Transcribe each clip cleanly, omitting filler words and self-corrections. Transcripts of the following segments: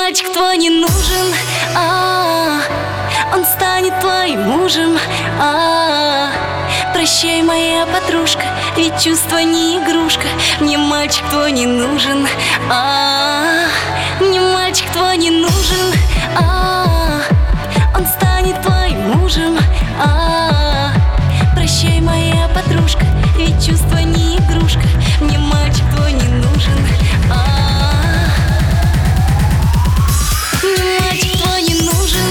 мальчик твой не нужен, он станет твоим мужем. Прощай, моя подружка, ведь чувство не игрушка. Мне мальчик твой не нужен, мне мальчик твой не нужен, он станет твоим мужем. Прощай, моя подружка, ведь чувство не игрушка. Мне мальчик твой не нужен, мне мальчик твой не нужен.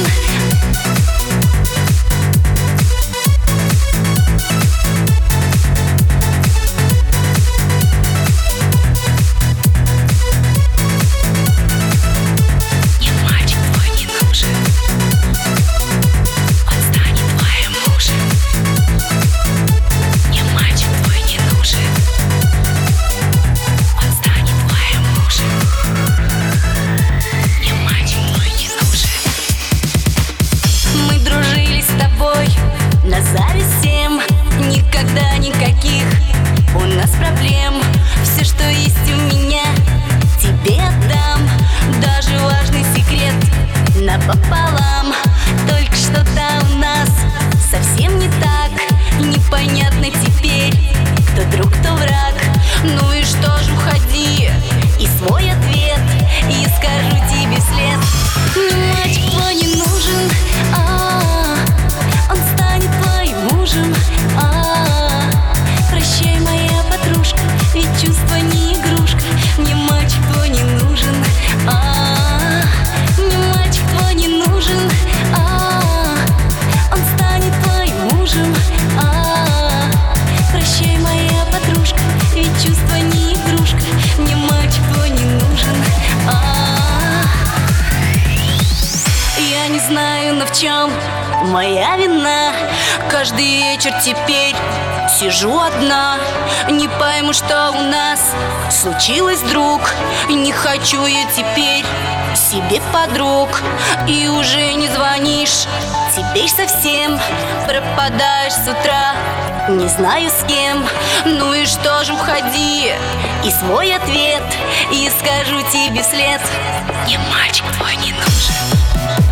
На зависть всем, никогда никаких у нас проблем. Все, что есть у меня, тебе отдам. Даже важный секрет напополам. Только что-то у нас совсем не так. Непонятно теперь, кто друг, кто враг. Ну и что ж, уходи, и свой ответ и скажу тебе вслед. Мне мальчик твой не нужен, он станет твоим мужем. Прощай, моя подружка, ведь чувство не игрушка. Мне мальчик твой не нужен, мне мальчик твой не нужен, он станет твоим мужем. Прощай, моя подружка, ведь чувство не игрушка. Мне мальчик твой не нужен. Я не знаю, но в чем моя вина. Каждый вечер теперь сижу одна. Не пойму, что у нас случилось, друг. Не хочу я теперь себе подруг. И уже не звонишь теперь совсем. Пропадаешь с утра, не знаю с кем. Ну и что же, уходи, и свой ответ и скажу тебе вслед. Мне мальчик твой не нужен.